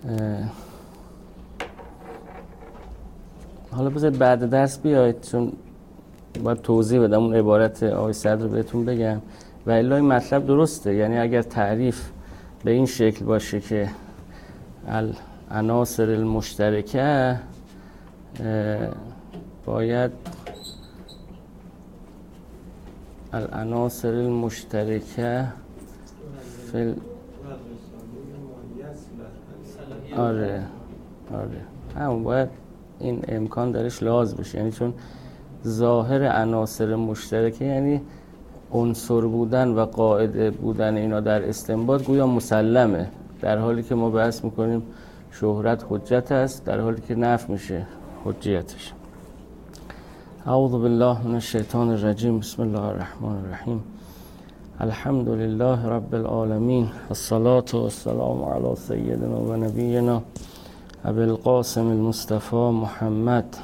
حالا بذارید بعد درس بیاید، چون باید توضیح بدم اون عبارت آقای صدر رو بهتون بگم و الا این مطلب درسته. یعنی اگر تعریف به این شکل باشه که العناصر المشترکه، باید العناصر المشترکه آره همون باید این امکان درش لازم بشه. یعنی چون ظاهر عناصر مشترکه یعنی عنصر بودن و قاعده بودن اینا در استنباط گویا مسلمه، در حالی که ما بحث میکنیم شهرت حجت است، در حالی که نفی میشه حجیتش. اعوذ بالله من الشیطان الرجیم. بسم الله الرحمن الرحیم. الحمد لله رب العالمین، الصلاة والسلام علی سیدنا و نبینا ابی القاسم المصطفى محمد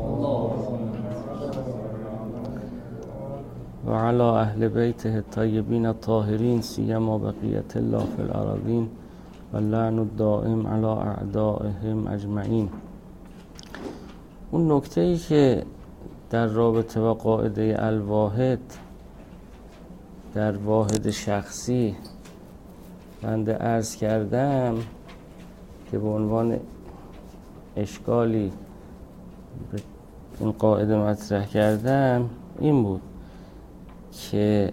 و علی اهل بیته الطیبین الطاهرین سیما بقیت الله فی الارضین و اللعن الدائم علی اعدائهم اجمعین. اون نکته‌ای که در رابطه با قاعده الواحد در واحد شخصی بنده عرض کردم که به عنوان اشکالی به این قاعده مطرح کردم این بود که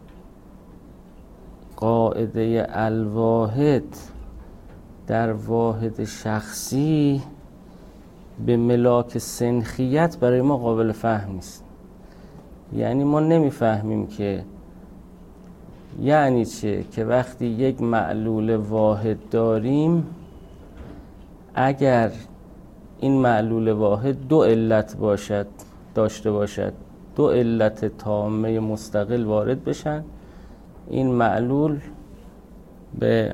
قاعده الواحد در واحد شخصی به ملاک سنخیت برای ما قابل فهم نیست. یعنی ما نمیفهمیم که یعنی چه که وقتی یک معلول واحد داریم، اگر این معلول واحد دو علت داشته باشد، دو علت تامه مستقل وارد بشن، این معلول به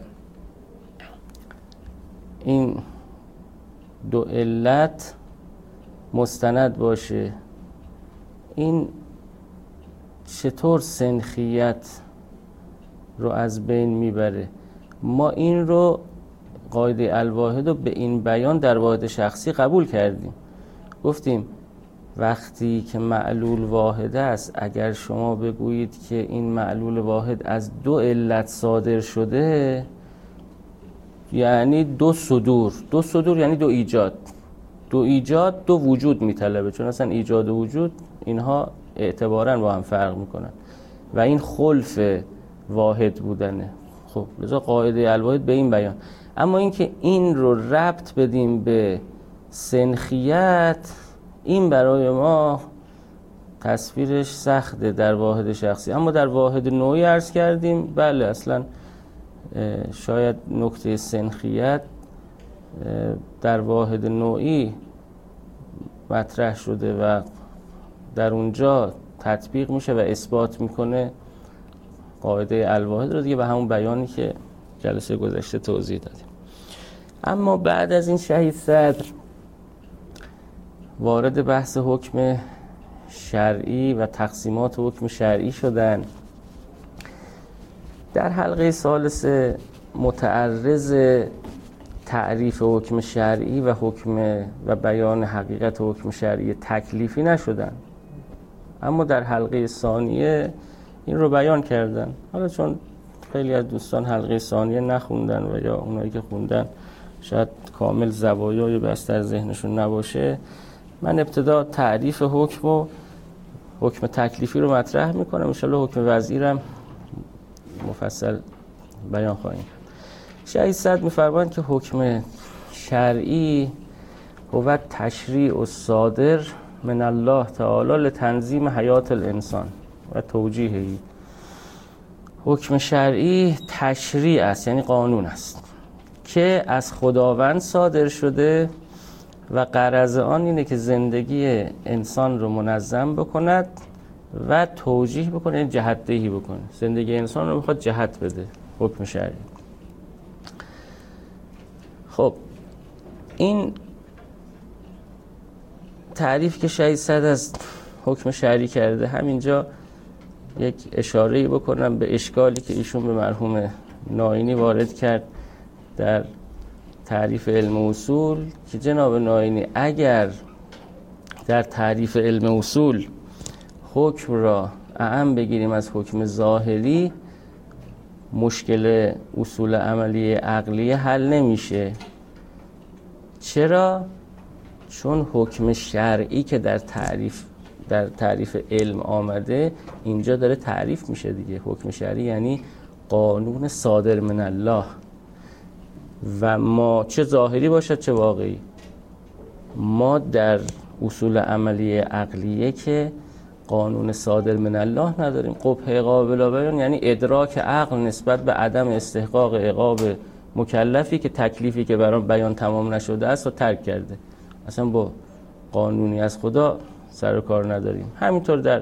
این دو علت مستند باشه. این چطور سنخیت رو از بین میبره؟ ما این رو قاعده الواحد رو به این بیان در واحد شخصی قبول کردیم. گفتیم وقتی که معلول واحد است، اگر شما بگویید که این معلول واحد از دو علت صادر شده، یعنی دو صدور یعنی دو ایجاد دو وجود میطلبه، چون اصلا ایجاد و وجود اینها اعتباراً با هم فرق میکنن و این خلف واحد بودنه. خب لذا قاعده الواحد به این بیان. اما اینکه این رو ربط بدیم به سنخیت، این برای ما تصویرش سخته در واحد شخصی. اما در واحد نوعی عرض کردیم بله، اصلا شاید نکته سنخیت در واحد نوعی مطرح شده و در اونجا تطبیق میشه و اثبات میکنه قاعده الواحد رو دیگه به همون بیانی که جلسه گذشته توضیح دادیم. اما بعد از این شهید صدر وارد بحث حکم شرعی و تقسیمات حکم شرعی شدن. در حلقه ثالث متعرض تعریف حکم شرعی و حکم و بیان حقیقت حکم شرعی تکلیفی نشدن، اما در حلقه ثانیه این رو بیان کردن. حالا چون خیلی از دوستان حلقه ثانیه نخوندن و یا اونایی که خوندن شاید کامل زوایای بس در ذهنشون نباشه، من ابتدا تعریف حکم و حکم تکلیفی رو مطرح میکنم. انشالله حکم وضعیرم مفصل بیان خواهیم. شهید صدر میفرمایند که حکم شرعی هو تشریع الصادر من الله تعالی لتنظیم حیات الانسان و توجیهی. حکم شرعی تشریع است، یعنی قانون است که از خداوند صادر شده و غرض آن اینه که زندگی انسان رو منظم بکند و توجیه بکنه، یعنی جهت دهی بکنه. زندگی انسان رو میخواد جهت بده حکم شرعی. خب این تعریف که شهید صدر از حکم شرعی کرده، همینجا یک اشاره‌ای بکنم به اشکالی که ایشون به مرحوم ناینی وارد کرد در تعریف علم اصول که جناب ناینی اگر در تعریف علم اصول حکم را اعم بگیریم از حکم ظاهری، مشکل اصول عملی عقلیه حل نمیشه. چرا؟ چون حکم شرعی که در تعریف علم آمده اینجا داره تعریف میشه دیگه. حکم شرعی یعنی قانون صادر من الله و ما چه ظاهری باشد چه واقعی. ما در اصول عملی عقلیه که قانون صادر من الله نداریم. قبح قابل بیان یعنی ادراک عقل نسبت به عدم استحقاق عقاب مکلفی که تکلیفی که برام بیان تمام نشده است و ترک کرده. اصلا با قانونی از خدا سر و کار نداریم. همینطور در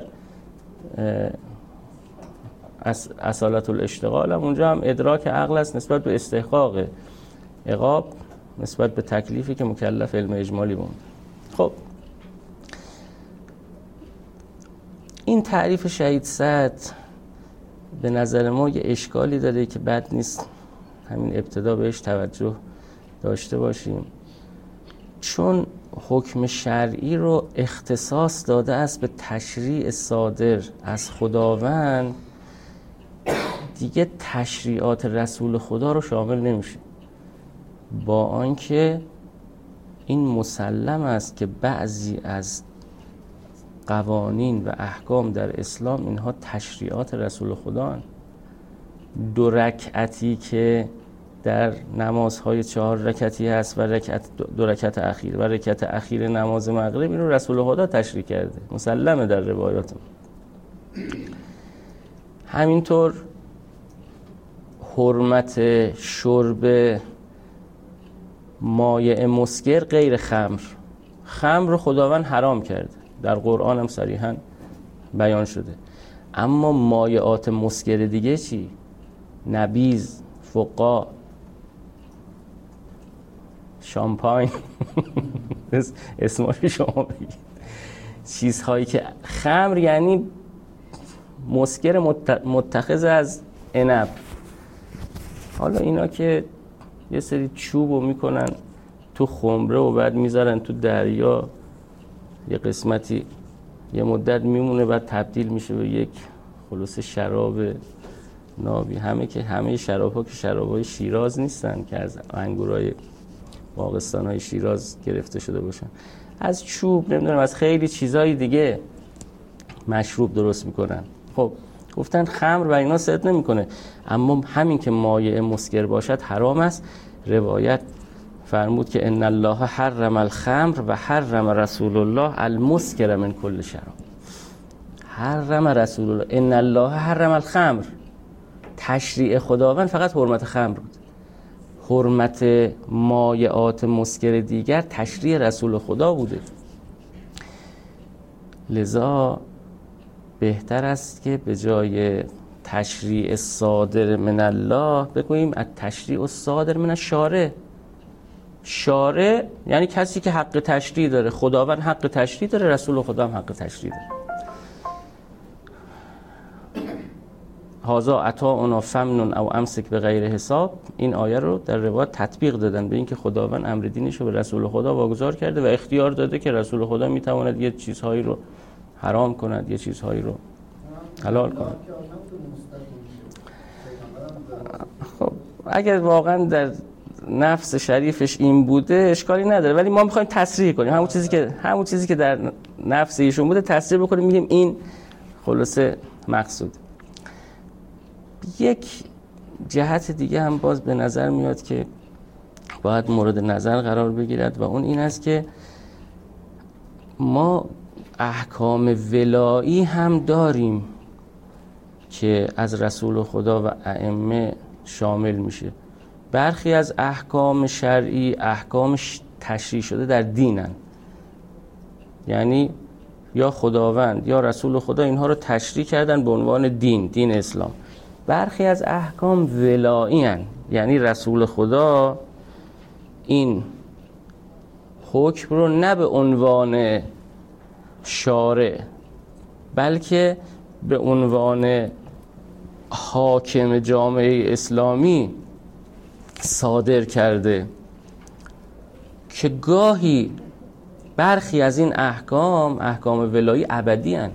اصالت الاشتغال هم اونجا هم ادراک عقل است نسبت به استحقاق عقاب نسبت به تکلیفی که مکلف علم اجمالی بود. خب این تعریف شهید سعد به نظر ما یه اشکالی داره که بد نیست همین ابتدا بهش توجه داشته باشیم، چون حکم شرعی رو اختصاص داده است به تشریع صادر از خداوند، دیگه تشریعات رسول خدا رو شامل نمیشه. با آنکه این مسلم است که بعضی از قوانین و احکام در اسلام اینها تشریعات رسول خدا هستند. 2 رکعتی که در نمازهای 4 رکعتی هست و 2 رکعت اخیر و رکعت اخیر نماز مغرب، این رو رسول خدا تشریع کرده، مسلمه در روایات. همینطور حرمت شرب مایع مسکر غیر خمر رو خداوند حرام کرده، در قرآن هم صریحاً بیان شده. اما مایعات مسکر دیگه چی؟ نبیذ، فقا، شامپاین اسمش شما بگید، چیزهایی که خمر یعنی مسکر متخذ از عنب. حالا اینا که یه سری چوبو میکنن تو خمره و بعد میذارن تو دریا، یه قسمتی یه مدت میمونه بعد تبدیل میشه به یک خلاصه شراب نابی. همه شراب‌ها که شراب‌های شیراز نیستن که از انگورای باغستان‌های شیراز گرفته شده باشن، از چوب نمیدونم از خیلی چیزای دیگه مشروب درست میکنن. خب گفتن خمر و اینا صد نمیکنه، اما همین که مایع مسکر باشد حرام است. روایت فرمود که ان الله حرم الخمر و حرم رسول الله المسکر من کل شراب. حرم رسول الله، ان الله حرم الخمر، تشریع خداوند فقط حرمت خمر بود. حرمت مایعات مسکر دیگر تشریع رسول خدا بوده. لذا بهتر است که به جای تشریع صادر من الله بگوییم التشریع الصادر من الشارع. شارع یعنی کسی که حق تشریع داره، خداوند حق تشریع داره، رسول خدا هم حق تشریع داره. هذا عطاؤنا فمنن او امسک به غیر حساب، این آیه رو در روایت تطبیق دادن به اینکه خداوند امر دینش رو به رسول خدا واگذار کرده و اختیار داده که رسول خدا میتواند یه چیزهایی رو حرام کند، یه چیزهایی رو حلال کند. خب اگر واقعا در نفس شریفش این بوده اشکالی نداره، ولی ما میخوایم تصریح کنیم همون چیزی که در نفس ایشون بوده تصریح بکنیم، میگیم این خلاصه مقصود. یک جهت دیگه هم باز به نظر میاد که باید مورد نظر قرار بگیرد و اون این است که ما احکام ولایی هم داریم که از رسول خدا و ائمه شامل میشه. برخی از احکام شرعی احکام تشریع شده در دینن، یعنی یا خداوند یا رسول خدا اینها رو تشریع کردن به عنوان دین اسلام. برخی از احکام ولایی هن، یعنی رسول خدا این حکم رو نه به عنوان شارع بلکه به عنوان حاکم جامعه اسلامی صادر کرده که گاهی برخی از این احکام ولایی ابدی هن،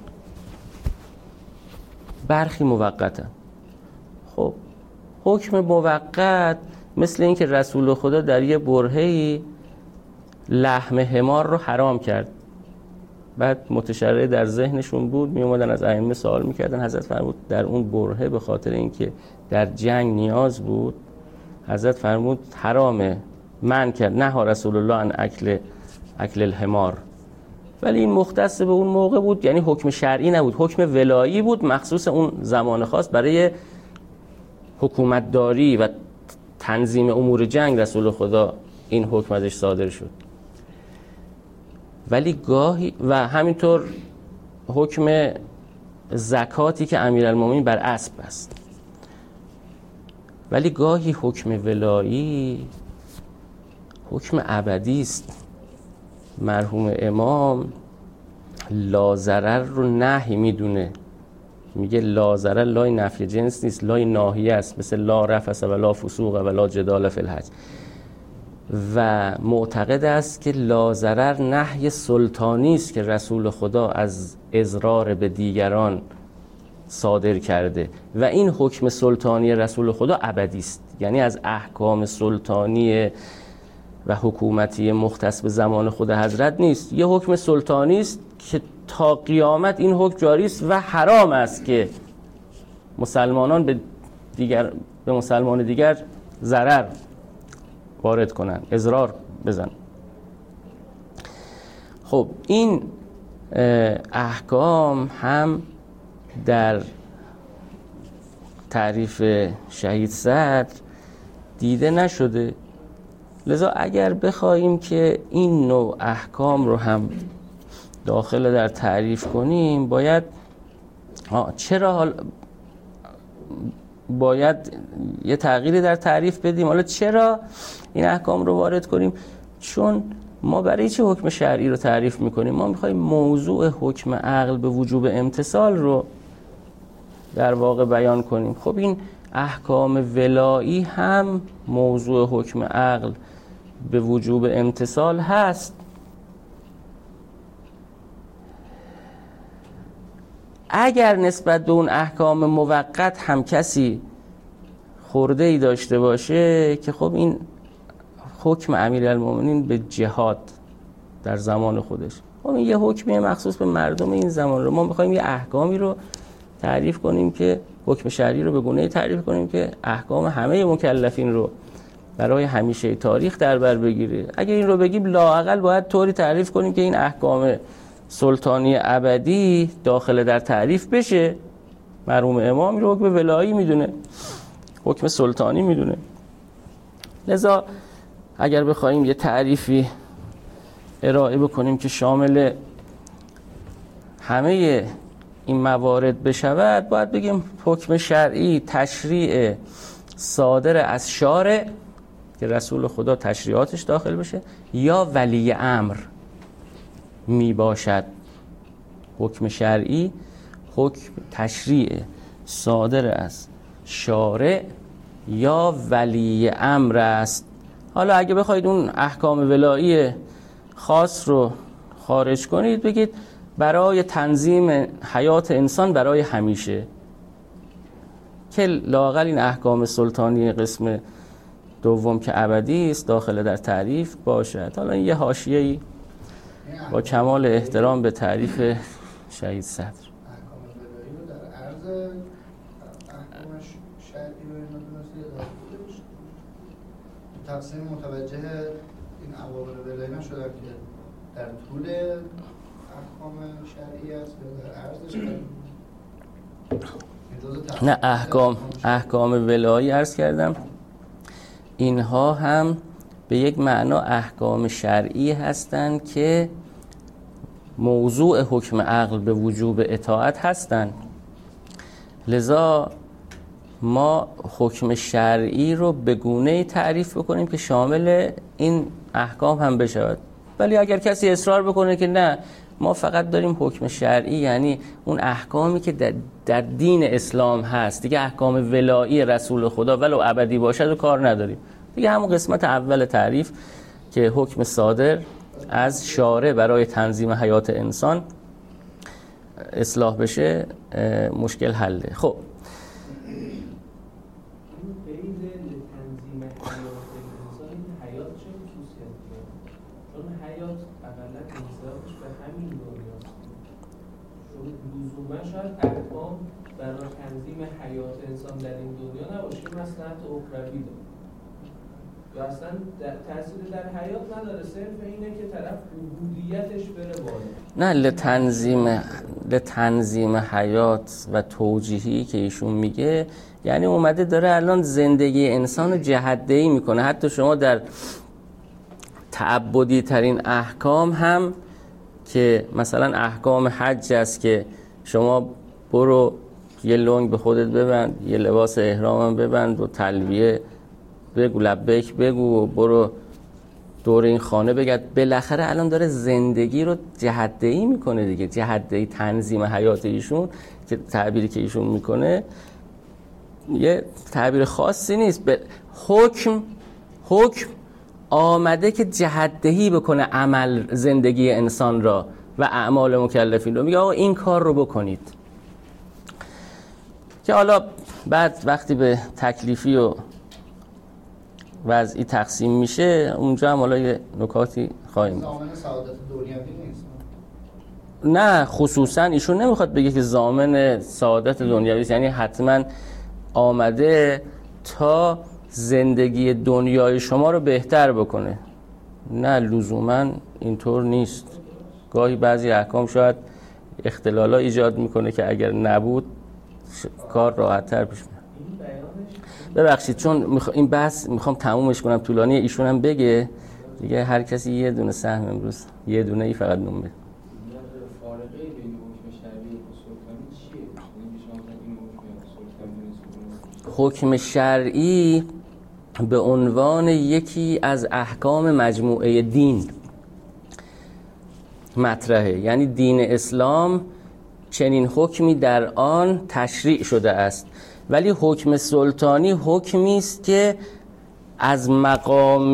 برخی موقت هن. خب حکم موقت مثل این که رسول خدا در یه برهه‌ای لحم حمار رو حرام کرد، بعد متشرع در ذهنشون بود، می اومدن از ائمه سوال میکردن، حضرت فرمود در اون برهه به خاطر اینکه در جنگ نیاز بود، حضرت فرمود حرامه، منع کرد، نهی رسول الله عن اکل الحمار. ولی این مختص به اون موقع بود، یعنی حکم شرعی نبود، حکم ولایی بود، مخصوص اون زمان خاص برای حکومتداری و تنظیم امور جنگ رسول خدا این حکم ازش صادر شد. ولی گاهی و همینطور حکم زکاتی که امیرالمومنین بر اسب است. ولی گاهی حکم ولایی حکم ابدی است. مرحوم امام لاضرر رو نهی میدونه، میگه لاضرر لای نفی جنس نیست، لای ناهیه است، مثل لا رفث و لا فسوق و لا جدال فی الحج. و معتقد است که لاضرر نهی سلطانی است که رسول خدا از اضرار به دیگران صادر کرده و این حکم سلطانی رسول خدا ابدی است، یعنی از احکام سلطانی و حکومتی مختص به زمان خود حضرت نیست، یه حکم سلطانی است که تا قیامت این حکم جاری است و حرام است که مسلمانان به مسلمان دیگر ضرر وارد کنن، اضرار بزن. خب این احکام هم در تعریف شهید صدر دیده نشده، لذا اگر بخوایم که این نوع احکام رو هم داخل در تعریف کنیم، باید یه تغییری در تعریف بدیم. حالا چرا این احکام رو وارد کنیم؟ چون ما برای چه حکم شرعی رو تعریف میکنیم؟ ما میخوایم موضوع حکم عقل به وجوب امتثال رو در واقع بیان کنیم. خب این احکام ولایی هم موضوع حکم عقل به وجوب امتثال هست. اگر نسبت به اون احکام موقت هم کسی خورده ای داشته باشه که خب این حکم امیرالمومنین به جهاد در زمان خودش، خب این یه حکمی مخصوص به مردم این زمان رو ما میخوایم یه احکامی رو تعریف کنیم که حکم شرعی رو به گونه‌ای تعریف کنیم که احکام همه مکلفین رو برای همیشه تاریخ در بر بگیره. اگر این رو بگیم لااقل باید طوری تعریف کنیم که این احکام سلطانی ابدی داخل در تعریف بشه. مرحوم امام رو حکم ولایی میدونه، حکم سلطانی میدونه. لذا اگر بخوایم یه تعریفی ارائه بکنیم که شامل همه این موارد بشود، باید بگیم حکم شرعی تشریع صادر از شارع که رسول خدا تشریعاتش داخل بشه یا ولی امر می باشد. حکم شرعی حکم تشریع صادر از شارع یا ولی امر است. حالا اگه بخواید اون احکام ولایی خاص رو خارج کنید، بگید برای تنظیم حیات انسان برای همیشه، که لااقل این احکام سلطانی قسم دوم که ابدی است داخل در تعریف باشد. حالا یه حاشیه‌ای با کمال احترام به تعریف شهید صدر. احکام ولایی رو در عرض احکام شرعی رو اینا درسته تقسیم متوجه این عوامل ولایی نشدن که در طول احکام شرعی است یا در عرضش؟ نه، احکام ولایی عرض کردم، اینها هم به یک معنا احکام شرعی هستند که موضوع حکم عقل به وجوب اطاعت هستند. لذا ما حکم شرعی رو به گونه‌ای تعریف بکنیم که شامل این احکام هم بشود. ولی اگر کسی اصرار بکنه که نه، ما فقط داریم حکم شرعی، یعنی اون احکامی که در دین اسلام هست، دیگه احکام ولایی رسول خدا ولو ابدی باشد و کار نداریم، دیگه همون قسمت اول تعریف که حکم صادر از شارع برای تنظیم حیات انسان اصلاح بشه مشکل حله. خب شاید احکام برای تنظیم حیات انسان در این دنیا نباشه، مصلحت اخروی داره یا اصلا تأثیر در حیات نداره، صرف اینه که طرف عبودیتش بره بالا. نه، لتنظیم حیات و توجیهی که ایشون میگه یعنی اومده داره الان زندگی انسان رو جهت‌دهی میکنه. حتی شما در تعبدی ترین احکام هم که مثلا احکام حج است که شما برو یه لنگ به خودت ببند، یه لباس احرامم ببند و تلبیه بگو، لبیک بگو، برو دور این خانه بگرد. بالاخره الان داره زندگی رو جهت‌دهی میکنه دیگه. جهت‌دهی تنظیم حیات ایشون که تعبیری که ایشون میکنه یه تعبیر خاصی نیست. حکم آمده که جهت‌دهی بکنه عمل زندگی انسان را و اعمال مکلفین رو. میگه آقا این کار رو بکنید، که حالا بعد وقتی به تکلیفی و وضعی تقسیم میشه اونجا هم حالا یه نکاتی خواهیم. ضامن سعادت دنیوی نیست. نه، خصوصا ایشون نمیخواد بگه که ضامن سعادت دنیوی است، یعنی حتما آمده تا زندگی دنیای شما رو بهتر بکنه. نه، لزوما اینطور نیست. گاهی بعضی احکام شاید اختلالا ایجاد میکنه که اگر نبود کار راحت‌تر پیش میره. ببخشید چون این بحث میخوام تمومش کنم، طولانی، ایشون هم بگه دیگه، هر کسی یه دونه سهم امروز یه دونه ای فقط نون بده. فارقه بین حکم شرعی و سلطانی چیه؟ حکم شرعی به عنوان یکی از احکام مجموعه دین مطرحه، یعنی دین اسلام چنین حکمی در آن تشریع شده است. ولی حکم سلطانی حکمی است که از مقام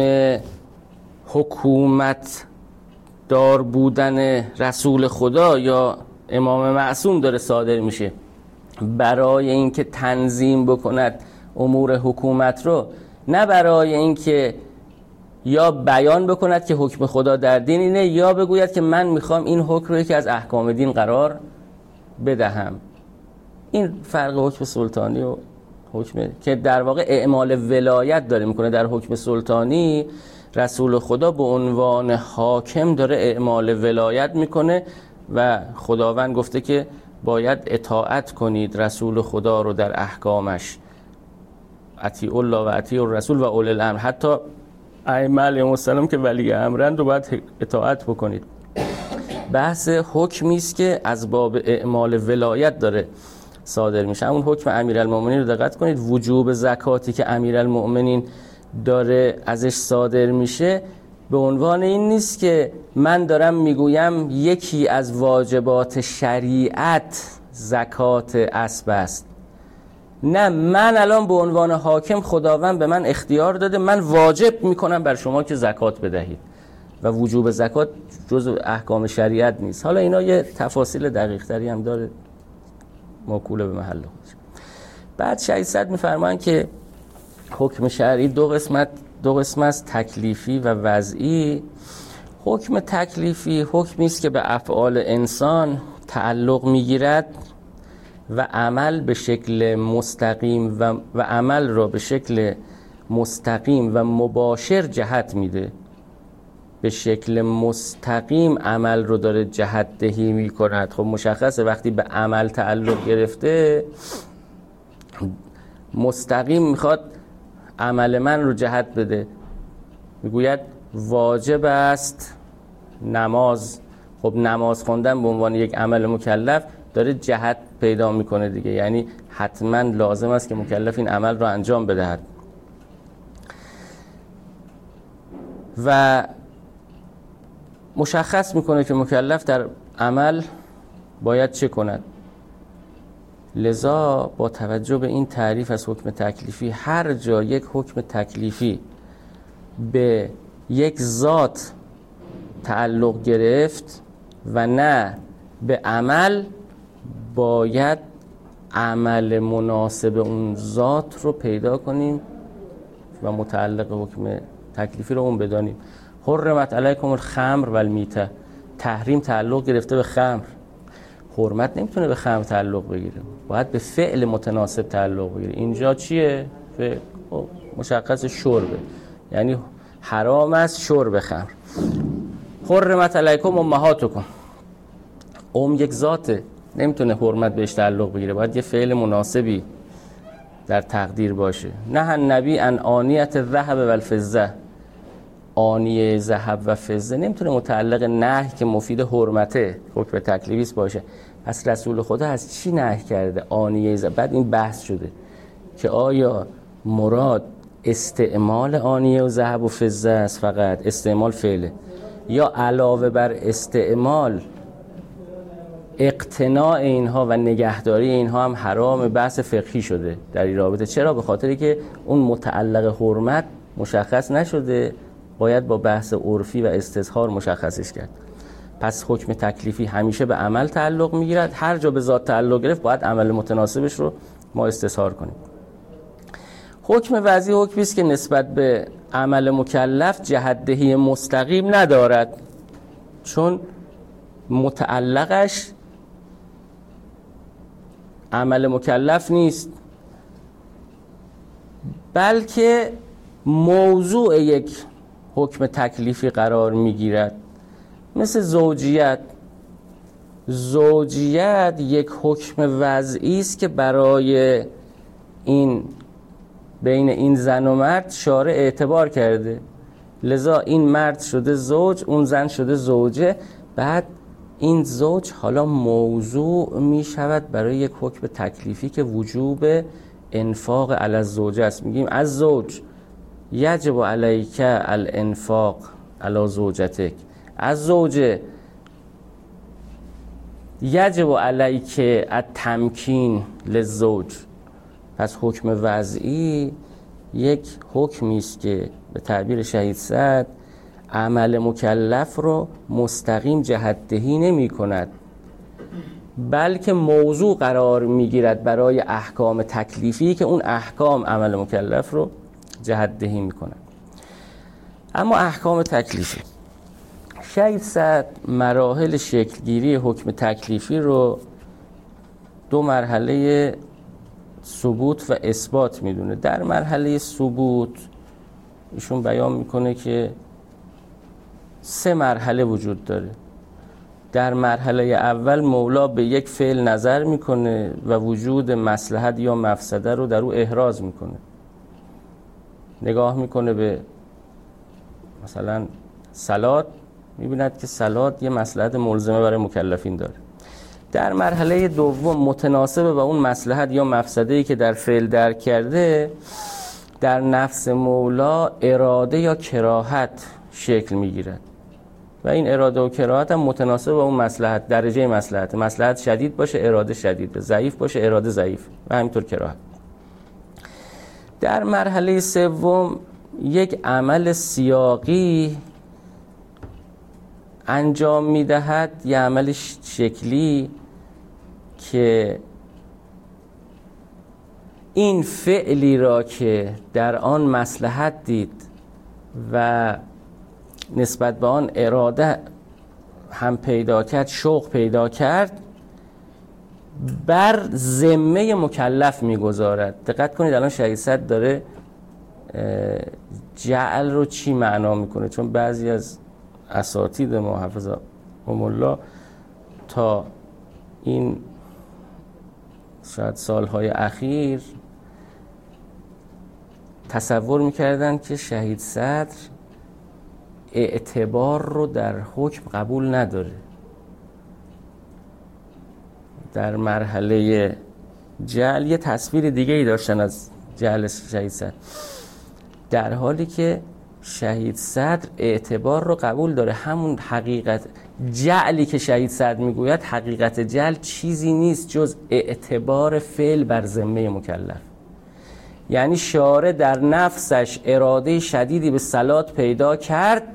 حکومت دار بودن رسول خدا یا امام معصوم داره صادر میشه برای اینکه تنظیم بکند امور حکومت رو، نه برای اینکه یا بیان بکند که حکم خدا در دین اینه یا بگوید که من میخوام این حکم رو یکی از احکام دین قرار بدهم. این فرق حکم سلطانی و حکم که در واقع اعمال ولایت داره میکنه. در حکم سلطانی رسول خدا به عنوان حاکم داره اعمال ولایت میکنه و خداوند گفته که باید اطاعت کنید رسول خدا رو در احکامش، اطیعوا الله و اطیعوا الرسول و اولی الامر. حتی ائمه علیهم السلام که ولی امرند رو باید اطاعت بکنید. بحث حکمی است که از باب اعمال ولایت داره صادر میشه. اون حکم امیرالمومنین رو دقت کنید، وجوب زکاتی که امیرالمومنین داره ازش صادر میشه به عنوان این نیست که من دارم میگویم یکی از واجبات شریعت زکات اسب است. نه، من الان به عنوان حاکم خداوند به من اختیار داده، من واجب میکنم بر شما که زکات بدهید و وجوب زکات جزء احکام شریعت نیست. حالا اینا یه تفاصیل دقیق تری هم داره، موکول به محل خودش. بعد شهید صدر میفرمایند که حکم شرعی دو قسم است، تکلیفی و وضعی. حکم تکلیفی حکمی است که به افعال انسان تعلق میگیرد و عمل به شکل مستقیم و عمل را به شکل مستقیم و مباشر جهت میده. به شکل مستقیم عمل رو داره جهت دهی می کند. خب مشخصه وقتی به عمل تعلق گرفته مستقیم میخواد عمل من رو جهت بده. میگوید واجب است نماز. خب نماز خوندن به عنوان یک عمل مکلف داره جهت پیدا میکنه دیگه، یعنی حتما لازم است که مکلف این عمل رو انجام بدهد. و مشخص میکنه که مکلف در عمل باید چه کند. لذا با توجه به این تعریف از حکم تکلیفی، هر جا یک حکم تکلیفی به یک ذات تعلق گرفت و نه به عمل، باید عمل مناسب اون ذات رو پیدا کنیم و متعلق حکم تکلیفی رو اون بدانیم. حرمت علیکم الخمر و المیته، تحریم تعلق گرفته به خمر، حرمت نمیتونه به خمر تعلق بگیره، باید به فعل متناسب تعلق بگیره. اینجا چیه؟ فعل مشخص شربه، یعنی حرام است شرب خمر. حرمت علیکم امهاتکم، یک ذاته، نمیتونه حرمت بهش تعلق بگیره، باید یه فعل مناسبی در تقدیر باشه. نه النبی ان آنیت الذهب و الفضه، آنیه ذهب و فضه نمیتونه متعلق نهی که مفید حرمته حکم تکلیفی باشه. پس رسول خدا از چی نهی کرده؟ آنیه ذهب. بعد این بحث شده که آیا مراد استعمال آنیه و ذهب و فضه است، فقط استعمال فعله، یا علاوه بر استعمال اقتناع اینها و نگهداری اینها هم حرام؟ بحث فقهی شده در این رابطه. چرا؟ به خاطری که اون متعلق حرمت مشخص نشده، باید با بحث عرفی و استظهار مشخصش کرد. پس حکم تکلیفی همیشه به عمل تعلق میگیرد، هر جا به ذات تعلق گرفت باید عمل متناسبش رو ما استظهار کنیم. حکم وضعی حکمی است که نسبت به عمل مکلف جهت‌دهی مستقیم ندارد، چون متعلقش عمل مکلف نیست، بلکه موضوع یک حکم تکلیفی قرار میگیرد. مثل زوجیت یک حکم وضعی است که برای این بین این زن و مرد شارع اعتبار کرده، لذا این مرد شده زوج، اون زن شده زوجه. بعد این زوج حالا موضوع می شود برای یک حکم تکلیفی که وجوب انفاق علی الزوجه است. میگیم از زوج یجب علیک الانفاق علی زوجتک، از زوجه یجب علیک التمکین للزوج. پس حکم وضعی یک حکمی است که به تعبیر شهید سعد عمل مکلف رو مستقیم جهت‌دهی نمی کند، بلکه موضوع قرار می گیرد برای احکام تکلیفی که اون احکام عمل مکلف رو جهت‌دهی می کند. اما احکام تکلیفی، شهید سعد مراحل شکلگیری حکم تکلیفی رو دو مرحله ثبوت و اثبات میدونه. در مرحله ثبوت ایشون بیان میکنه که 3 مرحله وجود داره. در مرحله اول مولا به یک فعل نظر میکنه و وجود مصلحت یا مفسده رو در او احراز میکنه. نگاه میکنه به مثلا صلات، میبیند که صلات یه مصلحت ملزمه برای مکلفین داره. در مرحله دوم متناسب با اون مصلحت یا مفسده‌ای که در فعل درک کرده، در نفس مولا اراده یا کراهت شکل میگیرد و این اراده و کراهت هم متناسب با اون مصلحت، درجه مصلحت شدید باشه اراده شدید، ضعیف باشه اراده ضعیف و همینطور کراهت. در مرحله سوم یک عمل سیاقی انجام میدهد، یه عمل شکلی که این فعلی را که در آن مصلحت دید و نسبت به آن اراده هم پیدا کرد، شوق پیدا کرد، بر ذمه مکلف میگذارد. دقت کنید الان شهید سعد داره جعل رو چی معنا میکنه، چون بعضی از اساتید ما حفظهم الله تا این شاید سالهای اخیر تصور میکردن که شهید صدر اعتبار رو در حکم قبول نداره. در مرحله جعل یه تصویر دیگه ای داشتن از جعل شهید صدر، در حالی که شهید صدر اعتبار رو قبول داره. همون حقیقت جعلی که شهید صدر میگوید، حقیقت جعل چیزی نیست جز اعتبار فعل بر ذمه مکلف. یعنی شارع در نفسش اراده شدیدی به صلات پیدا کرد،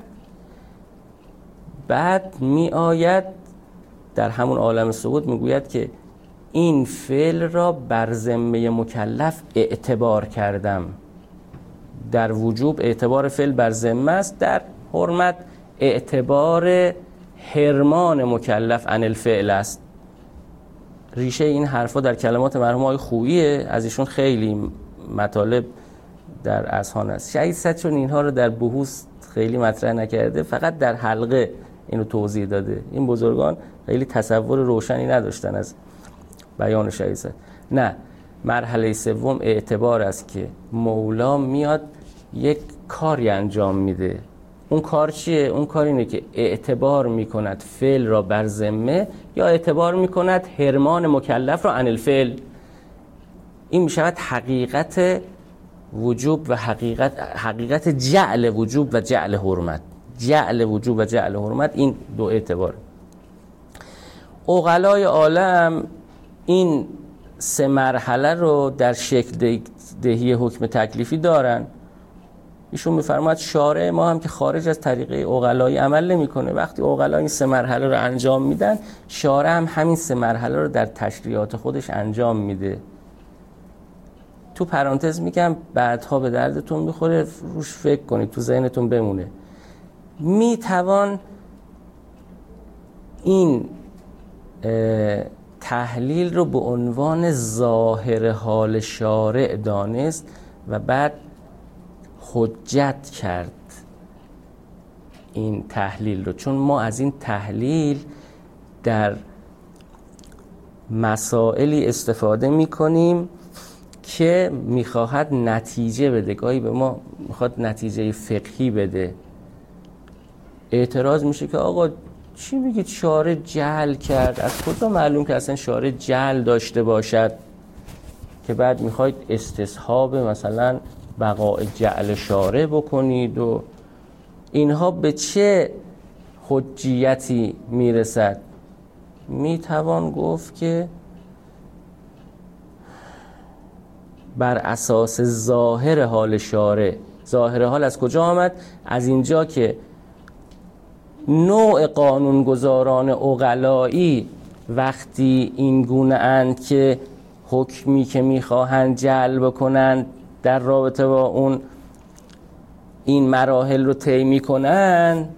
بعد می آید در همون عالم سقوط میگوید که این فعل را بر ذمه مکلف اعتبار کردم. در وجوب اعتبار فعل بر ذمه است، در حرمت اعتبار حرمان مکلف عن الفعل است. ریشه این حرفا در کلمات مرحوم آقای خوییه، از ایشون خیلی مطالب در اذهان است. شهید صدر چون اینها رو در بحوث خیلی مطرح نکرده، فقط در حلقه اینو توضیح داده. این بزرگان خیلی تصور روشنی نداشتن از بیان شهید صدر. نه، مرحله سوم اعتبار است که مولا میاد یک کاری انجام میده. اون کار چیه؟ اون کار اینه که اعتبار میکند فعل را بر ذمه یا اعتبار میکند حرمان مکلف را عن الفعل. این میشود حقیقت وجوب و حقیقت جعل وجوب و جعل حرمت. جعل وجوب و جعل حرمت، این دو اعتبار. عقلای عالم این سه مرحله رو در شکل دهی حکم تکلیفی دارن. ایشون میفرماید شارع ما هم که خارج از طریقه عقلایی عمل نمیکنه. وقتی عقلا این سه مرحله رو انجام میدن، شارع هم همین سه مرحله رو در تشریعات خودش انجام میده. تو پرانتز میگم بعدها به دردتون میخوره، روش فکر کنید، تو ذهنتون بمونه. میتوان این تحلیل رو به عنوان ظاهر حال شارع دانست و بعد حجت کرد این تحلیل رو، چون ما از این تحلیل در مسائلی استفاده میکنیم که میخواهد نتیجه بده، گاهی به ما میخواد نتیجه فقهی بده. اعتراض میشه که آقا چی میگید شارع جعل کرد؟ از کجا معلوم که اصلا شارع جعل داشته باشد که بعد میخواید استصحاب مثلا بقاء جعل شارع بکنید؟ و اینها به چه حجیتی میرسد؟ میتوان گفت که بر اساس ظاهر حال شارع. ظاهر حال از کجا آمد؟ از اینجا که نوع قانونگذاران عقلایی وقتی این گونه اند که حکمی که میخواهند جعل بکنند در رابطه با اون این مراحل رو طی میکنن،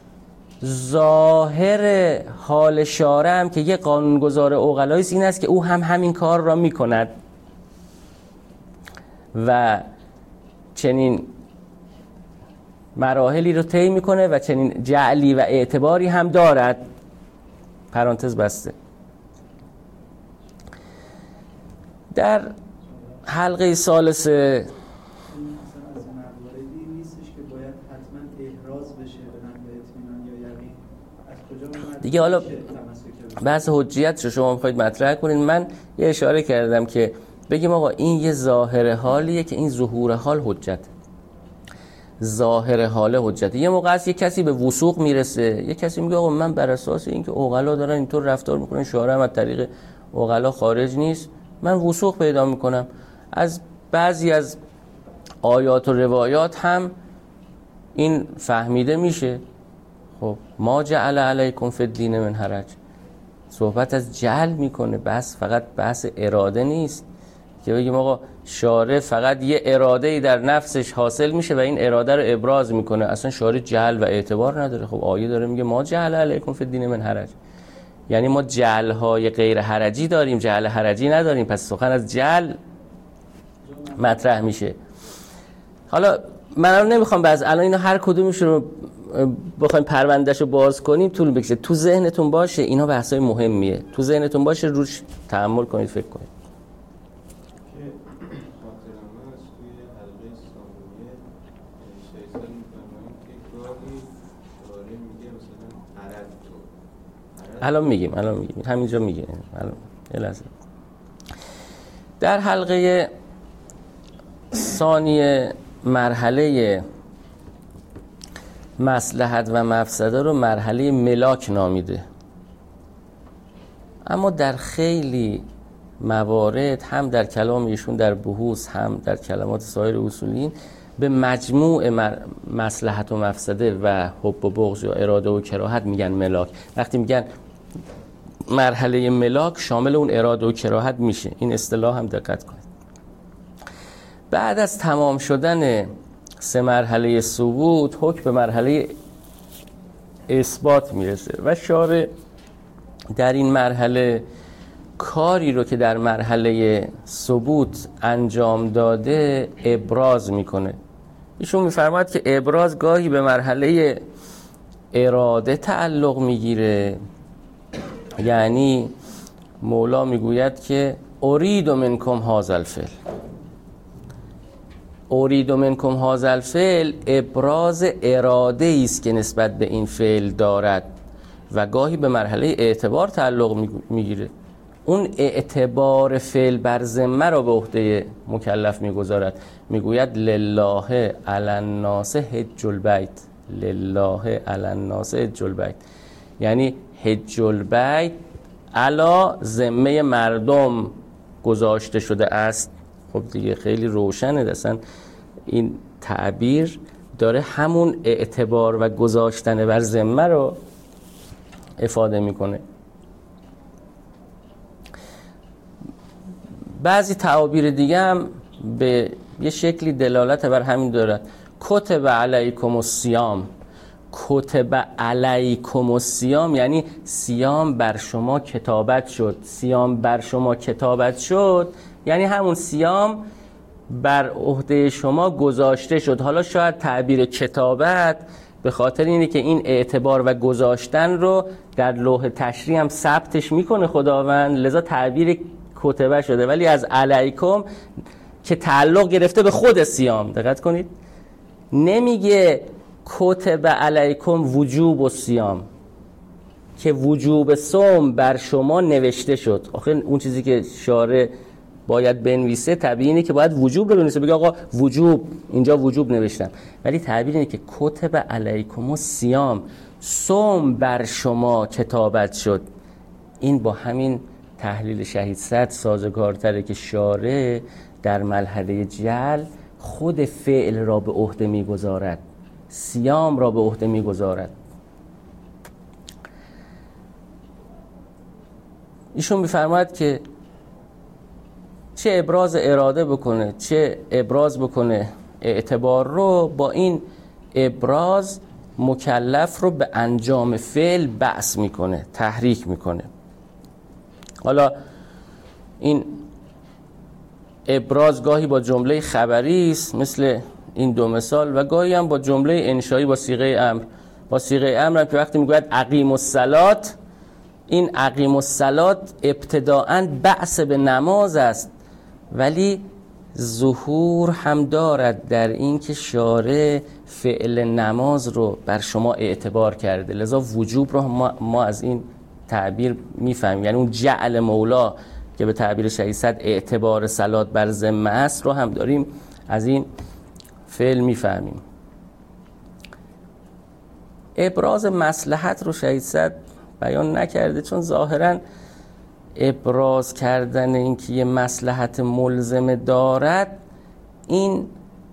ظاهر حال شارع هم که یه قانونگذار عقلایی است این است که او هم همین کار را میکند و چنین مراحلی رو طی میکنه و چنین جعلی و اعتباری هم دارد. پرانتز بسته. در حلقه ثالثه دیگه حالا بحث حجیت شما میخواید مطرح کنین. من یه اشاره کردم که بگیم آقا این یه ظاهر حالیه که این ظهور حال حجت، ظاهر حال حجت. یه موقع است یه کسی به وثوق میرسه، یه کسی میگه آقا من بر اساس اینکه عقلا دارن اینطور رفتار میکنن، شارع هم از طریق عقلا خارج نیست، من وثوق پیدا میکنم. از بعضی از آیات و روایات هم این فهمیده میشه. خب ما جعل علیکم فی الدین من حرج، صحبت از جعل میکنه، بس فقط بحث اراده نیست که بگیم آقا شارع فقط یه اراده‌ای در نفسش حاصل میشه و این اراده رو ابراز میکنه، اصلا شارع جعل و اعتبار نداره. خب آیه داره میگه ما جعل علیکم فی الدین من حرج، یعنی ما جعل‌های غیر حرجی داریم، جعل حرجی نداریم، پس سخن از جعل مطرح میشه. حالا من نمیخوام باز الان اینا هر کدومش رو بخوایم پروندهشو باز کنیم طول بکشه. تو ذهنتون باشه اینا بحثای مهمیه، تو ذهنتون باشه روش تأمل کنید، فکر کنید. الان میگیم همینجا میگه. یه لحظه. در حلقه ثانیه مرحله مصلحت و مفسده رو مرحله ملاک نامیده، اما در خیلی موارد هم در کلام ایشون در بحوث هم در کلمات سایر اصولین به مجموع مصلحت و مفسده و حب و بغض یا اراده و کراهت میگن ملاک. وقتی میگن مرحله ملاک شامل اون اراده و کراهت میشه. این اصطلاح هم دقت کنید. بعد از تمام شدن 3 مرحله ثبوت حکم به مرحله اثبات میرسه و شارع در این مرحله کاری رو که در مرحله ثبوت انجام داده ابراز میکنه. ایشون میفرماید که ابراز گاهی به مرحله اراده تعلق میگیره، یعنی مولا میگوید که ارید منکم هذا الفعل. ارید منکم هذا الفعل ابراز اراده است که نسبت به این فعل دارد و گاهی به مرحله اعتبار تعلق میگیره. اون اعتبار فعل بر ذمه را به عهده مکلف میگذارد. میگوید لله علی الناس حج البیت، لله علی الناس حج البیت، یعنی حج البیت علی ذمه مردم گذاشته شده است. خب دیگه خیلی روشنه، اصلا این تعبیر داره همون اعتبار و گذاشتن بر ذمه رو افاده میکنه. بعضی تعابیر دیگه هم به یه شکلی دلالت بر همین دارد. کتب علیکم الصیام، کتب علیکم الصیام یعنی صیام بر شما کتابت شد. صیام بر شما کتابت شد یعنی همون صیام بر عهده شما گذاشته شد. حالا شاید تعبیر کتابت به خاطر اینه که این اعتبار و گذاشتن رو در لوح تشریع هم ثبتش میکنه خداوند، لذا تعبیر کتبه شده، ولی از علیکم که تعلق گرفته به خود صیام. دقت کنید نمیگه کتب علیکم وجوب و صیام که وجوب صوم بر شما نوشته شد. آخه اون چیزی که شارع باید بنویسه طبیعی اینه که باید وجوب رو بنویسه، بگه آقا وجوب، اینجا وجوب نوشتم، ولی تعبیر اینه که کتب علیکم الصیام، صوم بر شما کتابت شد. این با همین تحلیل شهید صدر سازگارتره که شارع در مرحله جعل خود فعل را به عهده میگذارد، صیام را به عهده میگذارد. ایشون میفرماید که چه ابراز اراده بکنه چه ابراز بکنه اعتبار رو، با این ابراز مکلف رو به انجام فعل بعث میکنه، تحریک میکنه. حالا این ابراز گاهی با جمله خبری است مثل این 2 مثال و گاهی هم با جمله انشایی با صیغه امر. با صیغه امر هم که وقتی میگوید اقیم الصلاة، این اقیم الصلاة ابتداءً بعث به نماز است، ولی ظهور هم دارد در این که شارع فعل نماز رو بر شما اعتبار کرده، لذا وجوب رو ما از این تعبیر میفهمیم. یعنی اون جعل مولا که به تعبیر شهید صدر اعتبار صلات بر ذمه است رو هم داریم از این فعل میفهمیم. ابراز مصلحت رو شهید صدر بیان نکرده، چون ظاهراً ابراز کردن این که یه مصلحت ملزمه دارد این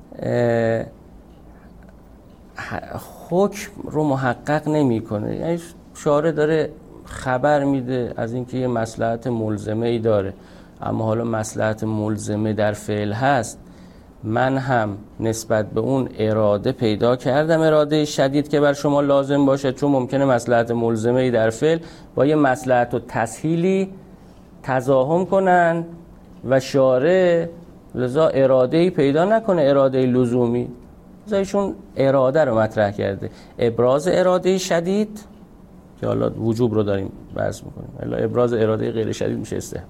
حکم رو محقق نمی‌کنه. یعنی شارع داره خبر میده از اینکه یه مصلحت ملزمه ای داره، اما حالا مصلحت ملزمه در فعل هست، من هم نسبت به اون اراده پیدا کردم، اراده شدید که بر شما لازم باشه، چون ممکنه مصلحت ملزمه ای در فعل با یه مصلحت و تسهیلی تزاحم کنن و شارع لذا اراده ای پیدا نکنه، اراده لزومی، لذا ایشون اراده رو مطرح کرده. ابراز اراده شدید که حالا وجوب رو داریم بحث میکنیم، الا ابراز اراده غیر شدید میشه استحباب،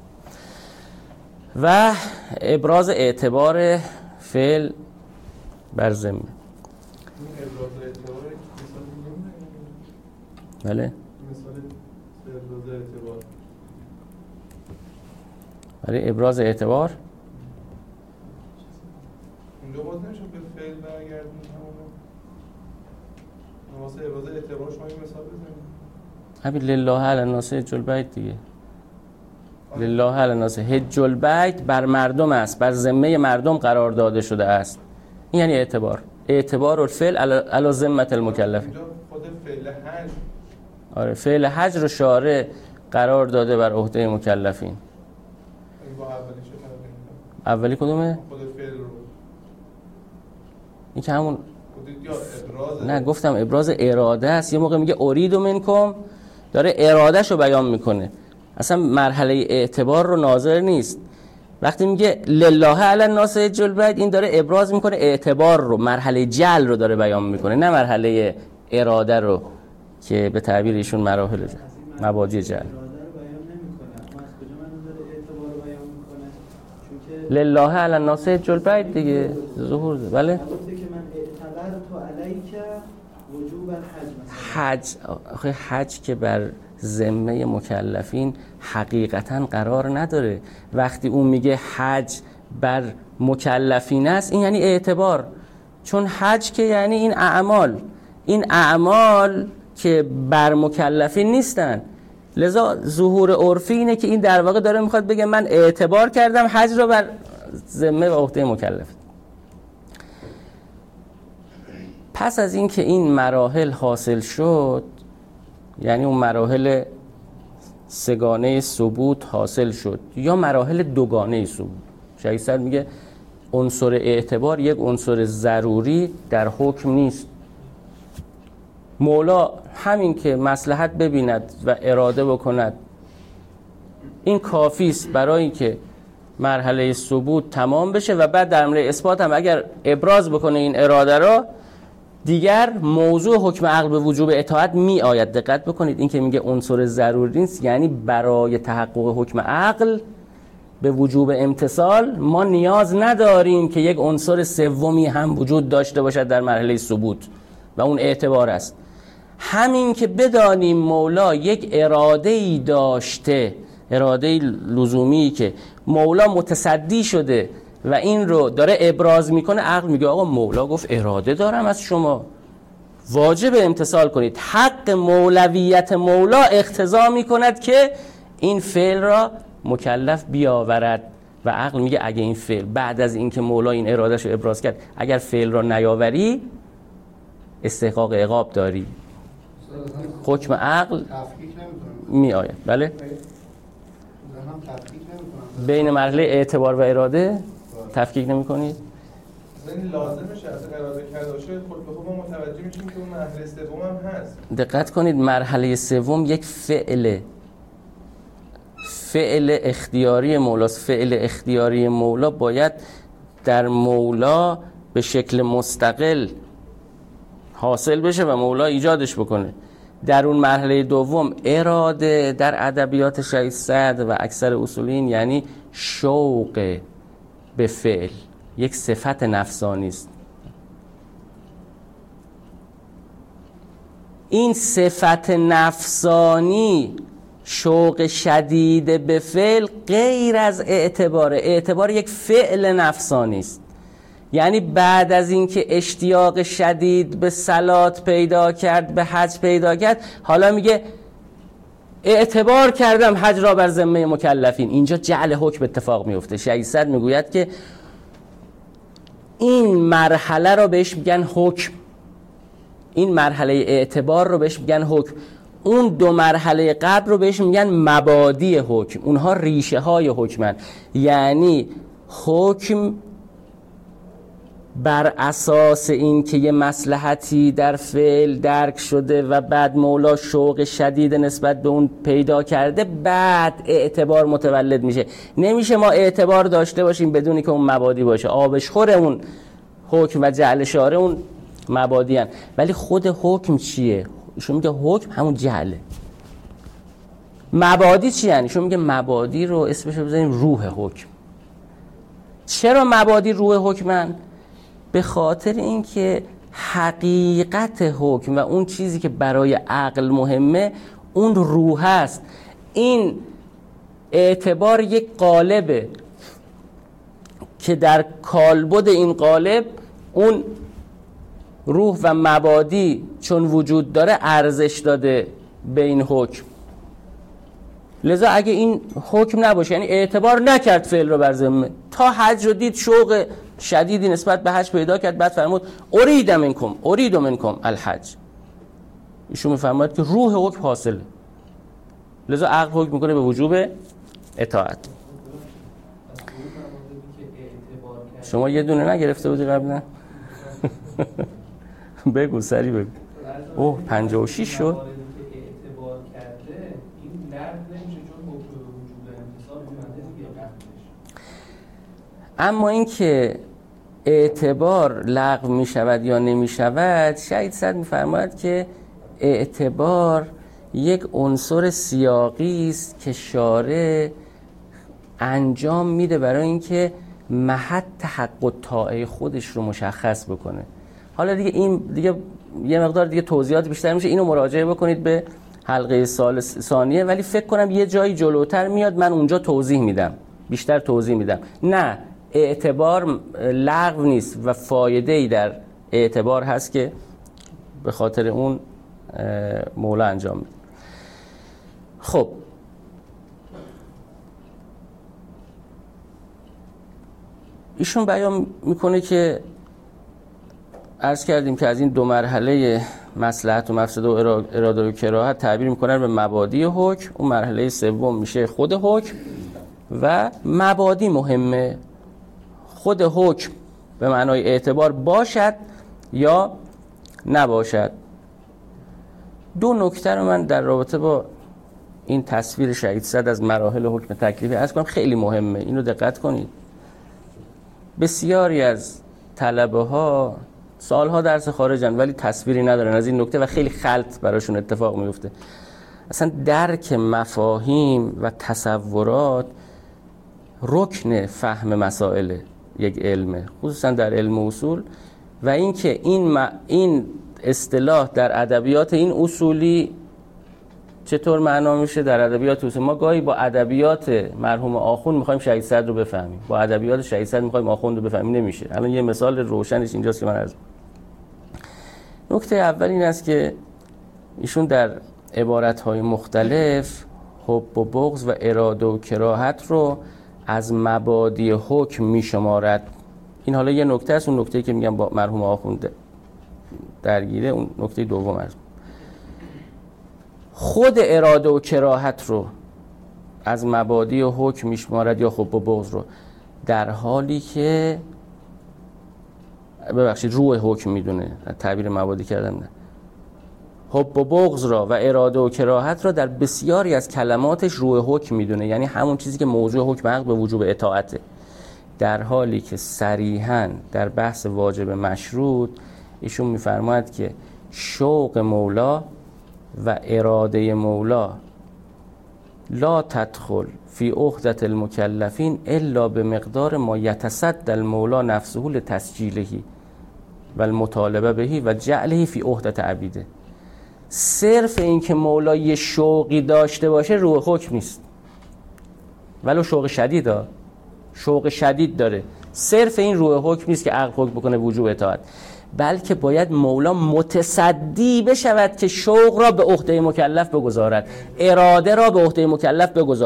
و ابراز اعتبار فعل بر ذمه. بله برای ابراز اعتبار اونجا باز نمیشه به فعل برگردیم، واسه ابراز اعتبار شما این مثال بزنید. همین لله علی الناس حج البیت دیگه. لله علی الناس حج البیت بر مردم است، بر ذمه مردم قرار داده شده است. این یعنی اعتبار الفعل علی ذمه المکلف. خود فعل حج، آره فعل حج رو شارع قرار داده بر عهده مکلفین. با اولی اولی کدومه؟ خود فعل رو این که همون یا ابراز، نه گفتم ابراز اراده است. یه موقع میگه ارید منکم، داره ارادهشو بیان میکنه، اصلا مرحله اعتبار رو ناظر نیست. وقتی میگه لله علی الناس حج البیت، این داره ابراز میکنه اعتبار رو، مرحله جعل رو داره بیان میکنه، نه مرحله اراده رو که به تعبیر ایشون مراحل مبادی جعل. لله علی الناس حج البیت دیگه ظهور ده. بله حج که بر ذمه مکلفین حقیقتا قرار نداره. وقتی اون میگه حج بر مکلفین است، این یعنی اعتبار، چون حج که یعنی این اعمال که بر مکلفین نیستن. لذا ظهور عرفی اینه که این در واقع داره میخواد بگه من اعتبار کردم حج رو بر ذمه و عهده مکلف. پس از این که این مراحل حاصل شد، یعنی اون مراحل سگانه ثبوت حاصل شد یا مراحل دوگانه ثبوت، شیخ صدر میگه عنصر اعتبار یک عنصر ضروری در حکم نیست. مولا همین که مصلحت ببیند و اراده بکند، این کافی است برای که مرحله ثبوت تمام بشه و بعد در مرحله اثبات هم اگر ابراز بکنه این اراده را، دیگر موضوع حکم عقل به وجوب اطاعت می آید. دقت بکنید، این که میگه عنصر ضروری نیست یعنی برای تحقق حکم عقل به وجوب امتثال ما نیاز نداریم که یک عنصر سومی هم وجود داشته باشد در مرحله ثبوت و اون اعتبار است. همین که بدانیم مولا یک اراده‌ای داشته، اراده لزومی که مولا متصدی شده و این رو داره ابراز میکنه، عقل میگه آقا مولا گفت اراده دارم از شما، واجب امتثال کنید. حق مولویت مولا اقتضا میکند که این فعل را مکلف بیاورد و عقل میگه اگه این فعل بعد از اینکه مولا این ارادهش رو ابراز کرد، اگر فعل را نیاوری استحقاق عقاب داری. حکم عقل می آید. بله بین مرحله اعتبار و اراده تفکیک نمی کنید؟ این لازمشه از اراده کرده باشه، خود به خود ما متوجه میشیم که اون مرحله سوم هم هست. دقت کنید، مرحله سوم یک فعل اختیاری مولاست. فعل اختیاری مولا باید در مولا به شکل مستقل حاصل بشه و مولا ایجادش بکنه. در اون مرحله دوم اراده در ادبیات شیخ صدر و اکثر اصولین یعنی شوق به فعل، یک صفت نفسانی است. این صفت نفسانی، شوق شدید به فعل، غیر از اعتبار یک فعل نفسانی است. یعنی بعد از اینکه اشتیاق شدید به صلات پیدا کرد، به حج پیدا کرد، حالا میگه اعتبار کردم حج را بر ذمه مکلفین. اینجا جعل حکم اتفاق میفته. شیخ صدر میگوید که این مرحله رو بهش میگن حکم، این مرحله اعتبار رو بهش میگن حکم، اون دو مرحله قبل رو بهش میگن مبادی حکم، اونها ریشه های حکمن. یعنی حکم بر اساس این که یه مصلحتی در فعل درک شده و بعد مولا شوق شدید نسبت به اون پیدا کرده، بعد اعتبار متولد میشه. نمیشه ما اعتبار داشته باشیم بدونی که اون مبادی باشه. آبشخور اون حکم و جعل شارع اون مبادی هن. ولی خود حکم چیه؟ ایشون میگه حکم همون جعله. مبادی چی یعنی؟ ایشون میگه مبادی رو اسمش رو بذاریم روح حکم. چرا مبادی روح حکمن؟ به خاطر اینکه حقیقت حکم و اون چیزی که برای عقل مهمه اون روح است. این اعتبار یک قالبه که در کالبد این قالب اون روح و مبادی چون وجود داره ارزش داده به این حکم. لذا اگه این حکم نباشه، یعنی اعتبار نکرد فعل رو بر ذمه، تا حج رو دید شوق شدیدی نسبت به حج پیدا کرد، بعد فرمود ارید منکم الحج، ایشون میفرماید که روح حکم حاصله، لذا عقل حکم میکنه به وجوب اطاعت. شما یه دونه نگرفته بودی قبلا؟ بگو سری بگو. اوه 56 شد. اعتبار کرده این لغو نمیشه چون حکم به وجوب امتصال اومده دیگه قبلش. اما اینکه اعتبار لغو می شود یا نمی شود، شهید صدر میفرماید که اعتبار یک عنصر سیاقی است که شارع انجام میده برای اینکه محط حق الطاعه خودش رو مشخص بکنه. حالا دیگه این دیگه یه مقدار دیگه توضیحات بیشتر میشه، اینو مراجعه بکنید به حلقه ثانیه، ولی فکر کنم یه جایی جلوتر میاد من اونجا توضیح میدم، بیشتر توضیح میدم. نه، اعتبار لغو نیست و فایده‌ای در اعتبار هست که به خاطر اون مولا انجام میده. خب ایشون بیان میکنه که عرض کردیم که از این دو مرحله مصلحت و مفسده و اراده و کراهت تعبیر میکنن به مبادی حکم. اون مرحله سوم میشه خود حکم و مبادی مهمه. خود حکم به معنای اعتبار باشد یا نباشد. دو نکته رو من در رابطه با این تصویر شهید صدر از مراحل حکم تکلیفی عرض کنم، خیلی مهمه، اینو دقت کنید. بسیاری از طلبه ها سالها درس خارجن ولی تصویری ندارن از این نکته و خیلی خلط براشون اتفاق میفته. اصلا درک مفاهیم و تصورات رکن فهم مسائل یک علمه، خصوصا در علم اصول، و اینکه این اصطلاح در ادبیات این اصولی چطور معنا میشه در ادبیات اصولی. ما گاهی با ادبیات مرحوم آخوند میخوایم شهید صدر رو بفهمیم، با ادبیات شهید صدر میخوایم آخوند رو بفهمیم، نمیشه. الان یه مثال روشنش اینجاست که من عرض. نکته اول این است که ایشون در عبارت‌های مختلف حب و بغض و اراده و کراهت رو از مبادی حکم میشمارد. این حالا یه نکته است، اون نکته‌ای که میگم با مرحوم آخوند درگیره، اون نکته دوم است. خود اراده و کراهت رو از مبادی حکم میشمارد یا حب و بغض رو، در حالی که روح حکم میدونه، تعبیر مبادی کردم نه. حب و بغض را و اراده و کراهت را در بسیاری از کلماتش روح حکم میدونه، یعنی همون چیزی که موضوع حکم عقد به وجوب اطاعته، در حالی که صریحاً در بحث واجب مشروط ایشون میفرماید که شوق مولا و اراده مولا لا تدخل فی عهدة المکلفین الا به مقدار ما یتصدى المولا نفسه لتسجیله و المطالبه بهی و جعله فی عهدة عبیده. صرف این که مولا یه شوقی داشته باشه روح حکم نیست، ولو شوق شدید داره، صرف این روح حکم نیست که عقل حکم بکنه وجوب اطاعت، بلکه باید مولا متصدی بشود که شوق را به عهده مکلف بگذارد، اراده را به عهده مکلف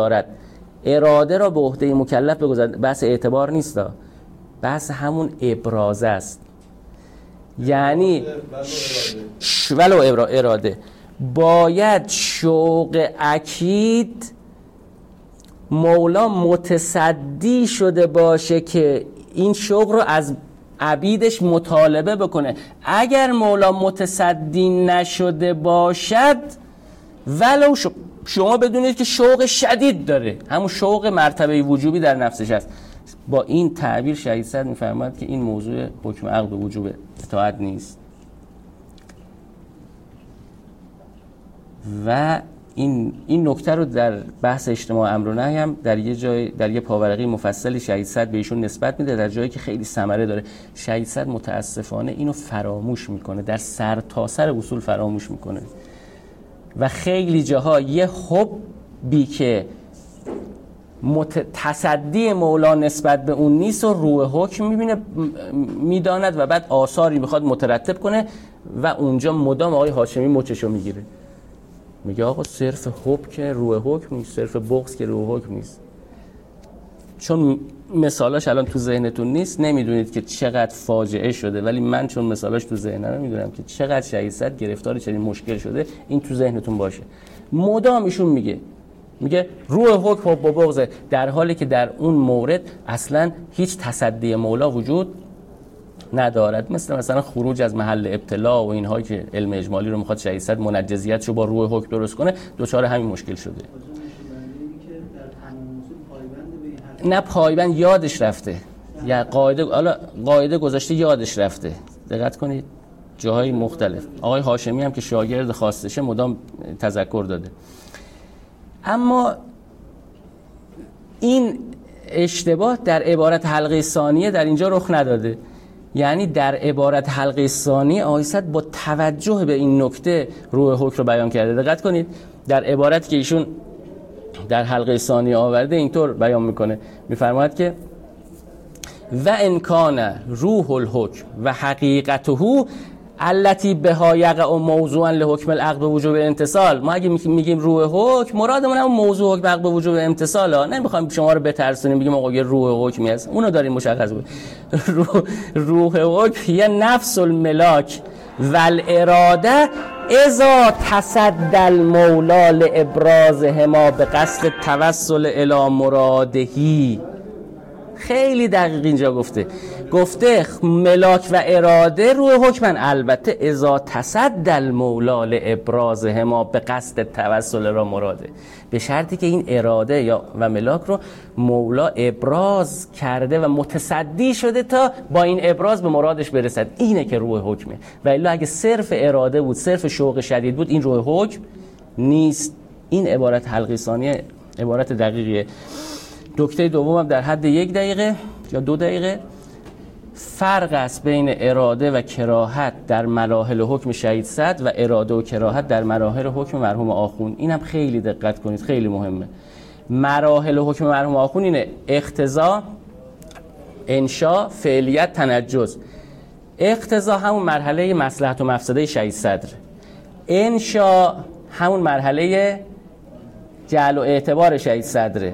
بگذارد. بحث اعتبار نیست، بحث همون ابرازه است. یعنی ولو اراده باید شوق اکید مولا متصدی شده باشه که این شوق رو از عبیدش مطالبه بکنه. اگر مولا متصدی نشده باشد، ولو شما بدونید که شوق شدید داره، همون شوق مرتبه وجوبی در نفسش هست، با این تعبیر شهید صدر میفرماید که این موضوع حکم عقد به وجوب اطاعت نیست. و این نکته رو در بحث اجتماع امر و نهی هم در یه جای در یه پاورقی مفصلی شهید صدر به ایشون نسبت میده، در جایی که خیلی ثمره داره. شهید صدر متاسفانه اینو فراموش میکنه، در سر تا سر اصول فراموش میکنه و خیلی جاها یه حبی که تصدی مولا نسبت به اون نیست و روح حکم میداند و بعد آثاری میخواد مترتب کنه و اونجا مدام آقای هاشمی مچشو میگیره. میگه آقا صرف حب که روح حکم نیست، صرف بغض که روح حکم نیست. چون مثالاش الان تو ذهنتون نیست نمیدونید که چقدر فاجعه شده، ولی من چون مثالاش تو ذهنم میدونم که چقدر شهید صدر گرفتار چنین مشکل شده. این تو ذهنتون باشه. مدام ایشون میگه روح حکم با بغضه، در حالی که در اون مورد اصلا هیچ تصدی مولا وجود ندارد. مثلا خروج از محل ابتلا و اینهایی که علم اجمالی رو میخواد شهید صدر منجزیتشو با روح حکم درست کنه، دوچار همین مشکل شده. نه پایبند یادش رفته، یا قاعده گذاشته یادش رفته. دقت کنید جاهای مختلف. آقای هاشمی هم که شاگرد خاصشه مدام تذکر داده. اما این اشتباه در عبارت حلقه ثانیه در اینجا رخ نداده. یعنی در عبارت حلقه ثانیه آقای صدر با توجه به این نکته روح حکم رو بیان کرده. دقت کنید در عبارتی که ایشون در حلقه ثانیه آورده اینطور بیان میکنه، میفرماید که و ان کان روح الحکم و حقیقته التی بها یقع موضوعا لحکم العقد به وجوب امتصال. ما اگه میگیم روح حکم مرادمون هم موضوع حکم عقد به وجوب امتصال ها، نمیخوایم شما رو بترسونیم بگیم آقا یه روح حکمی هست، اونو داریم مشخص بود. روح حکم یه نفس الملاک والاراده اذا تصدى المولا لابرازهما به قصد توسل الی مرادهی. خیلی دقیق اینجا گفته ملاک و اراده روح حکمن، البته اذا تصدى المولا لابرازهما به قصد توسل را مراده، به شرطی که این اراده یا و ملاک رو مولا ابراز کرده و متصدی شده تا با این ابراز به مرادش برسد. اینه که روح حکمه. و الا اگه صرف اراده بود، صرف شوق شدید بود، این روح حکم نیست. این عبارت حلقه ثانیه عبارت دقیقیه. نکته دومم در حد 1 دقیقه یا 2 دقیقه فرق است بین اراده و کراهت در مراحل حکم شهید صدر و اراده و کراهت در مراحل حکم مرحوم آخوند. اینم خیلی دقت کنید، خیلی مهمه. مراحل حکم مرحوم آخوند اینه: اقتضا، انشا، فعلیت، تنجز. اقتضا همون مرحله مصلحت و مفسده شهید صدر، انشا همون مرحله جعل و اعتبار شهید صدره،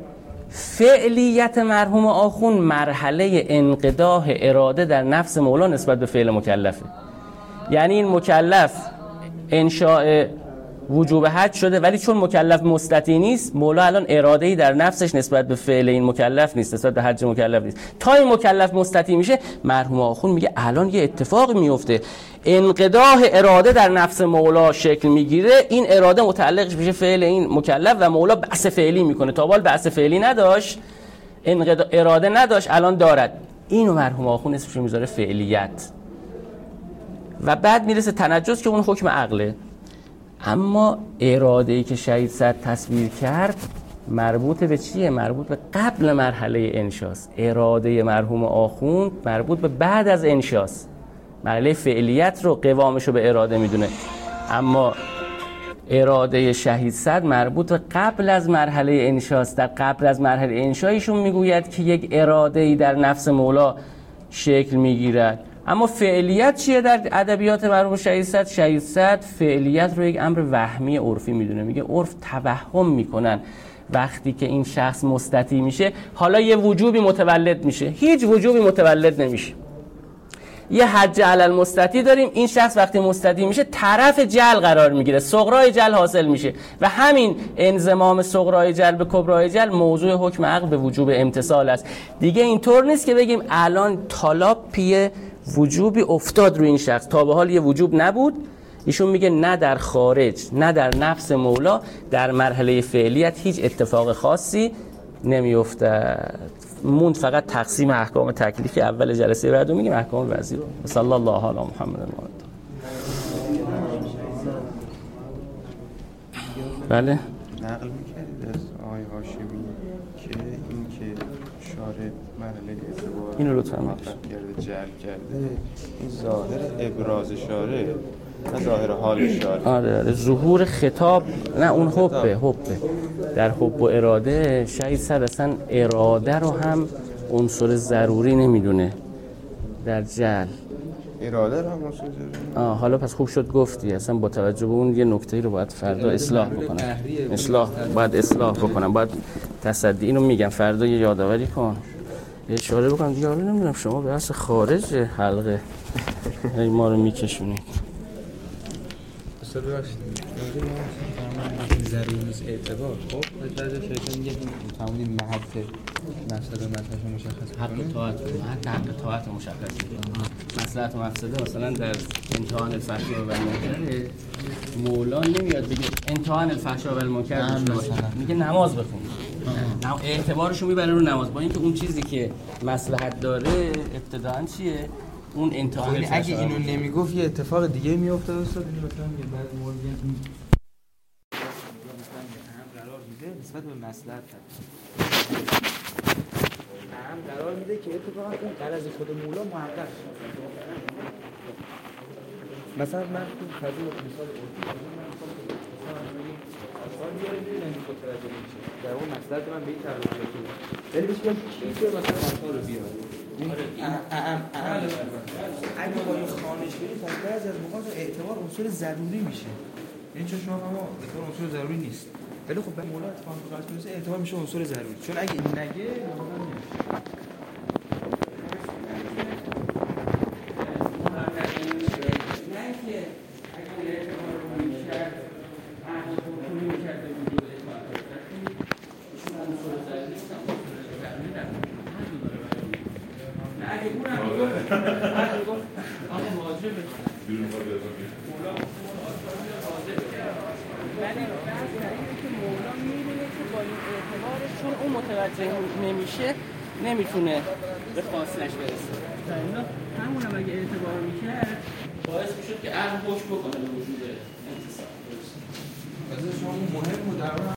فعلیت مرحوم آخوند مرحله انقداح اراده در نفس مولا نسبت به فعل مکلفه. یعنی این مکلف انشاء وجوب حج شده، ولی چون مکلف مستطیع نیست، مولا الان اراده‌ای در نفسش نسبت به فعل این مکلف نیست، نسبت به حج مکلف نیست. تا این مکلف مستطیع میشه، مرحوم آخوند میگه الان یه اتفاقی میفته، انقداح اراده در نفس مولا شکل میگیره، این اراده متعلقش میشه فعل این مکلف و مولا بحث فعلی میکنه. تا بال بحث فعلی نداشت، اراده نداشت، الان دارد. اینو مرحوم آخوند اسمش رو میذاره فعلیت. و بعد میرسه تنجز که اون حکم عقله. اما اراده‌ای که شهید صدر تصویر کرد مربوط به چیه؟ مربوط به قبل مرحله انشاست. اراده مرحوم آخوند مربوط به بعد از انشاست. مرحله فعلیت رو، قوامش رو به اراده میدونه. اما اراده شهید صدر مربوط به قبل از مرحله انشاست. در قبل از مرحله انشایشون میگوید که یک اراده‌ای در نفس مولا شکل میگیرد. اما فعلیت چیه در ادبیات مرحوم شهید صدر؟ شهید صدر فعلیت رو یک امر وهمی عرفی میدونه. میگه عرف توهم میکنن وقتی که این شخص مستطیع میشه حالا یه وجوبی متولد میشه. هیچ وجوبی متولد نمیشه. یه حج علی المستطیع داریم، این شخص وقتی مستطیع میشه طرف جل قرار میگیره، صغرای جل حاصل میشه و همین انضمام صغرای جل به کبرای جل موضوع حکم عقل به وجوب امتصال است. دیگه اینطور نیست که بگیم الان تالاپی وجوبی افتاد روی این شخص، تا به حال یه وجوب نبود. ایشون میگه نه در خارج نه در نفس مولا در مرحله فعلیت هیچ اتفاق خاصی نمیافتد. موند فقط تقسیم احکام تکلیفی اول جلسه بعد میگیم احکام وضعی. صلی الله علی محمد. بله نقل می‌کردید از آقای هاشمی که این که شارع مرحله اعتبار اینو لطفاً کرده، جعل کرده، این ظاهر ابراز شارع نه ظاهر حال شارع. آره ظهور خطاب، نه اون حبه. در حب و اراده شهید صدر اصلا اراده رو هم عنصر ضروری نمیدونه در جعل. اراده رو هم اصول ضروری. حالا پس خوب شد گفتی، اصلا با توجه به اون یه نکته‌ای رو باید فردا اصلاح بکنم. باید اصلاح بکنم، باید تصدی اینو میگم فردا یه یادآوری کن، یه اشاره بکنم دیگه. حالا نمیدونم شما به اصل خارج حلقه ما رو میکشونید. اصلا ببخشید ضروری نیست اعتبار. خب بعد شیطان میگه تمام محط مفسد و مصلحت مشخص کنه. حق طاعت مشخص کنه. مصلحت و مفسده مثلا در امتحان الفحشاء و المنکر مولا نمیاد بگه امتحان الفحشاء و المنکر میگه نماز بخون. اعتبارشو میبره رو نماز، با اینکه اون چیزی که مصلحت داره ابتداً چیه؟ اون امتحان الفحشاء. اگه اینو نمیگفت یه اتفاق دیگه میافتاد استاد. یعنی مثلا بعد مورد این قرار میده نسبت به مصلحت هم قرار میده که اتفاقا اون غرض خود مولا محقق شه. مثلا من تو فضیل مثال اصلا بیاریم ببینم این متوجه میشه در اون مصلحت من به این تعریف میشه، ولی بهش میگم کیفه مثلا مثال رو بیار. اگه با این خانش برید تا بعضی از موقع اعتبار عنصر ضروری میشه. یعنی چون شما هم اعتبار عنصر ضروری نیست، ولی خب به مولا اتفاق میفته اعتبار میشه عنصر ضروری، چون اگه این نگه مولا نمیشه. چون اون متوجه نمیشه نمیتونه به خواستش برسه. همون هم اگه اعتبار میکرد باعث میشد که عقل حکم بکنه به وجود انتصاب. شما مهم بود در